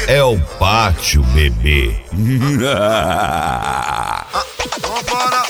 É o pátio, bebê. Vambora.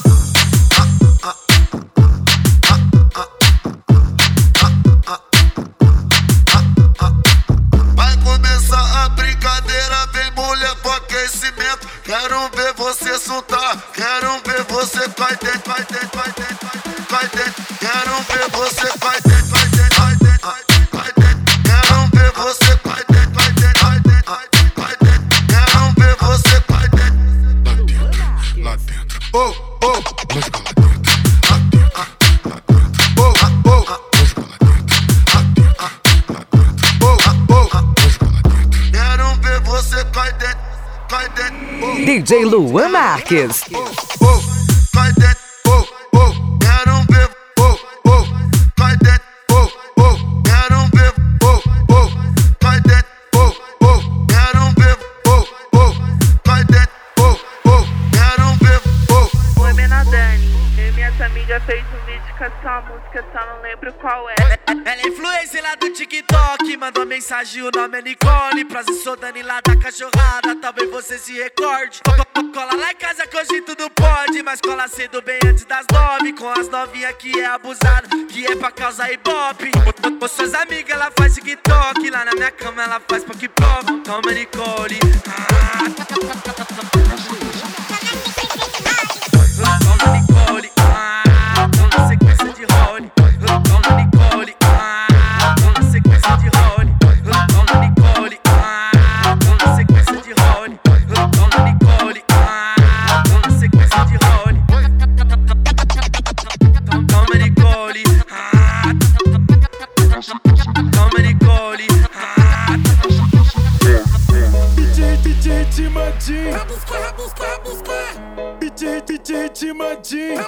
Vai começar a brincadeira, vem mulher pro aquecimento. Quero ver você soltar, quero ver você vai dentro, vai dentro, vai dentro, vai dentro. Quero ver você vai dentro, vai dentro, vai dentro, vai dentro. Quero ver você vai dentro, vai dentro, vai dentro, vai dentro. Quero ver você vai dentro. Lá dentro, Oh, oh, vai jogar lá dentro. Lá dentro, lá dentro, oh, oh, vai jogar lá dentro. Lá dentro, lá dentro, oh, oh. vai jogar lá dentro. Quero ver você vai dentro, vai dentro. DJ Luan Marques. Vai dentro, quero ver, vai dentro, quero ver, vai dentro, quero ver, vai dentro, quero ver. Oi, Menadani, eu e minhas amigas fez um vídeo com essa música, só não lembro qual é. Ela é influencer lá do TikTok, mandou mensagem, o nome é Nicole. Prazer, sou Dani lá da cachorrada, talvez você se recorde. Cola lá em casa que hoje tudo pode, mas cola cedo bem antes das 9. Com as novinhas que é abusada, que é pra causar ibope. Com suas amigas ela faz TikTok, lá na minha cama ela faz pop-pop. Calma, Nicole. Calma, Nicole. Na sequência de role. Calma, Nicole. Na sequência de role. Calma, Nicole. Na sequência de role. Calma, Nicole. Na sequência de role. Calma, Nicole. Calma, Nicole. DJ Timadinho, DJ Timadinho,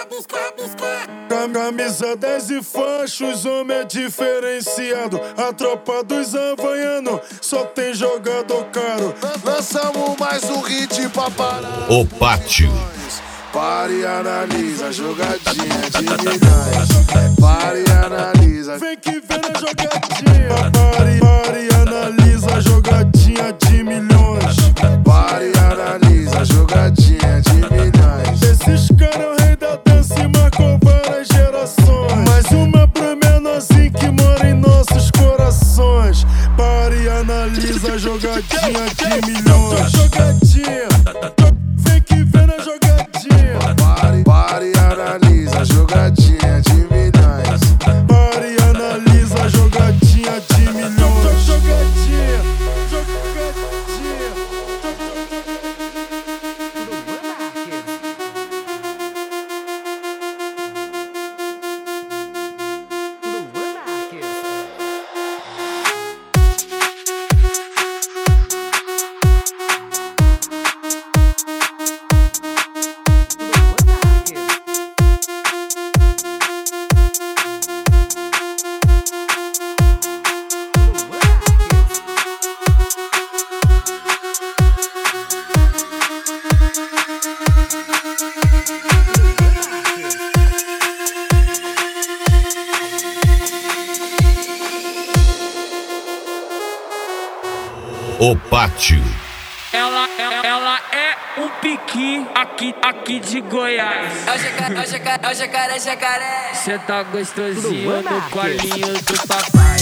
camisa 10 e fachos, homem é diferenciado. A tropa dos havaianos só tem jogador caro. Lançamos mais um hit pra parar. O pátio. Pare e analisa, jogadinha de milhões. Pare e analisa. Vem que vem na jogadinha. Pare e analisa, jogadinha de milhões. Pare e analisa, jogadinha de milhões. Esses caras é o rei da dança e marcou várias gerações. Mais uma pra menorzinho que mora em nossos corações. Pare e analisa, jogadinha de milhões. Jogadinha, vem que vem na jogadinha. Pare e analisa, jogadinha de milhões. Pare e analisa, jogadinha de milhões. Jogadinha, jogadinha. O pátio. Ela é um piqui aqui de Goiás. É o jacaré. Cê tá gostosinho no colinho do papai.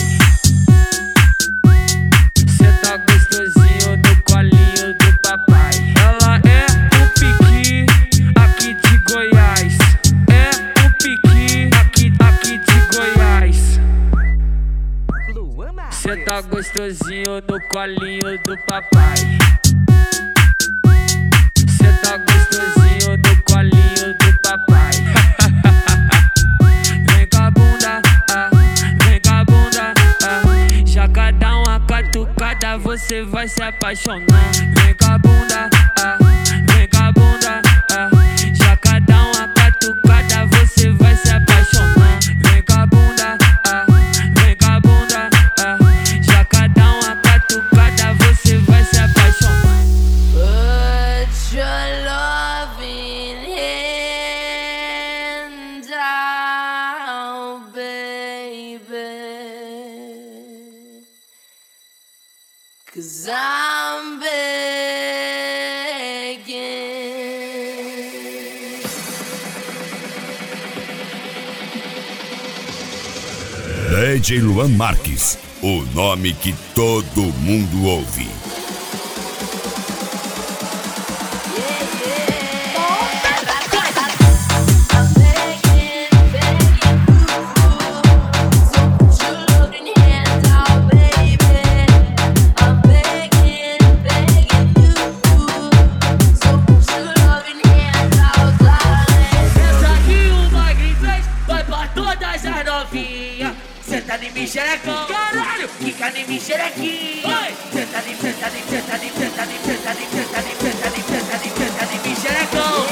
Cê tá gostosinho no colinho do papai. Ela é um piqui aqui de Goiás. É um piqui aqui de Goiás. Cê tá gostosinho no colinho do papai. Cê tá gostosinho no colinho do papai. Vem com a bunda, vem com a bunda, já cada uma catucada você vai se apaixonar. Vem com a bunda, vem com a bunda, já cada uma catucada você vai se apaixonar. Vem com a bunda, vem com a bunda, já cada uma catucada você vai se apaixonar. Put your loving hand out, baby. 'cause I'm begging. DJ Luan Marques, o nome que todo mundo ouve. Senta em mim, xerecão. Caralho, fica em mim, xerequinho. Senta em mim, xerecão.